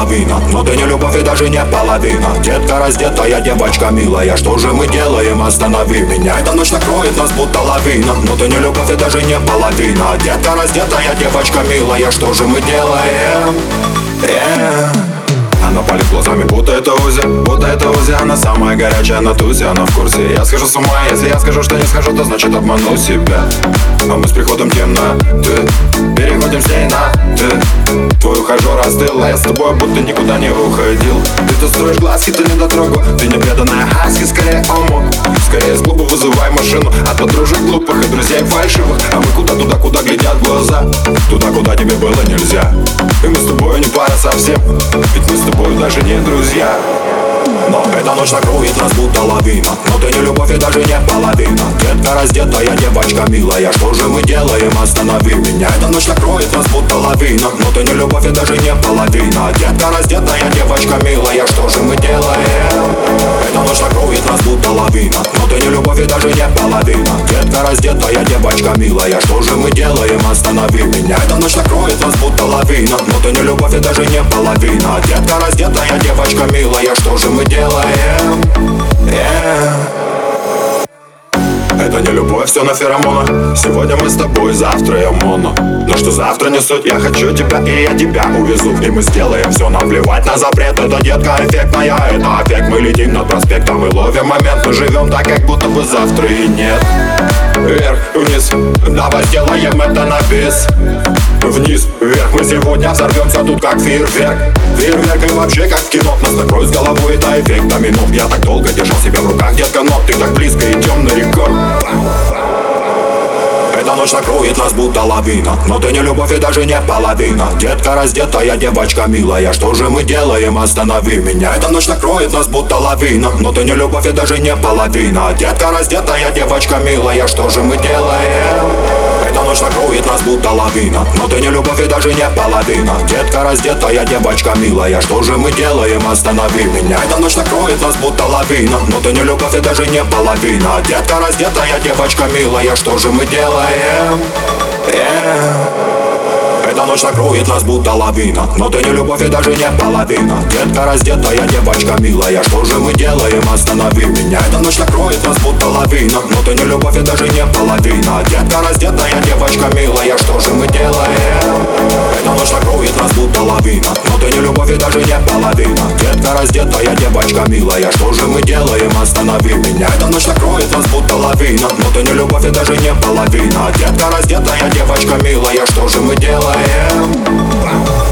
лавина. Но ты не любовь и даже не половина. Детка раздетая, девочка милая, что же мы делаем, останови меня. Эта ночь накроет нас будто лавина. Но ты не любовь и даже не половина. Детка раздетая, девочка милая, что же мы делаем? Она палит глазами, будто это Узи, она самая горячая на тузе, она в курсе. Я схожу с ума, если я скажу, что не схожу, то значит обману себя. А мы с приходом темноты переходим с ней на ты. Твой ухажер остыл, а я с тобой будто никуда не уходил. Ты тут строишь глазки, ты не дотрогу, ты не преданная хаски, скорее омут. Скорее с клуба вызывай машину от подружек глупых и друзей фальшивых. А мы куда туда, куда глядят глаза, туда, куда тебе было нельзя. И мы с тобой не пара совсем, ведь мы с тобой даже не друзья. Но эта ночь накроет нас будто лавина. Но ты не любовь и даже не половина. Детка раздетая, девочка милая, что же мы делаем, останови меня. Эта ночь накроет нас будто лавина. Но ты не любовь и даже не половина. Детка раздетая, девочка милая, что же мы делаем? Эта ночь накроет нас будто лавина. Но ты не любовь и даже не половина. Детка раздетая, девочка милая, что же мы делаем, останови меня. Эта ночь накроет нас будто лавина. Но ты не любовь и даже не половина. Детка раздетая, девочка милая, что же мы делаем? Это не любовь, все на феромонах. Сегодня мы с тобой, завтра я моно. Но что завтра не суть, я хочу тебя и я тебя увезу. И мы сделаем все, нам плевать на запрет. Это детка эффектная, это эффект. Мы летим над проспектом и ловим момент. Мы живем так, как будто бы завтра и нет. Вверх, вниз, давай сделаем это на бис. Вниз, вверх, мы сегодня взорвемся тут как фейерверк. Фейерверк и вообще как в кино. Нас накроет с головой, это эффект домино. Я так долго держал себя в руках, детка, но ты так близко, идем далеко. Эта ночь накроет нас будто лавина. Но ты не любовь и даже не половина. Детка раздетая, девочка милая, что же мы делаем, останови меня. Эта ночь накроет нас будто лавина. Но ты не любовь и даже не половина. Детка раздетая, девочка милая, что же мы делаем? Эта ночь накроет нас будто лавина. Но ты не любовь и даже не половина. Детка раздетая, девочка милая, что же мы делаем, останови меня. Эта ночь накроет нас будто лавина. Но ты не любовь и даже не половина. Детка раздетая, девочка милая, что же мы делаем? Эта ночь накроет нас будто лавина. Но ты не любовь и даже не половина. Детка раздетая, девочка милая, что же мы делаем, останови меня. Эта ночь накроет нас будто лавина. Но ты не любовь и даже не половина. Детка раздетая, девочка милая, что же мы делаем? Эта ночь накроет нас будто лавина. Но ты не любовь и даже не половина. Детка раздетая, девочка милая, что же мы делаем, останови меня. Эта ночь накроет нас будто лавина. Но ты не любовь и даже не половина. Детка раздетая, девочка милая, что же мы делаем?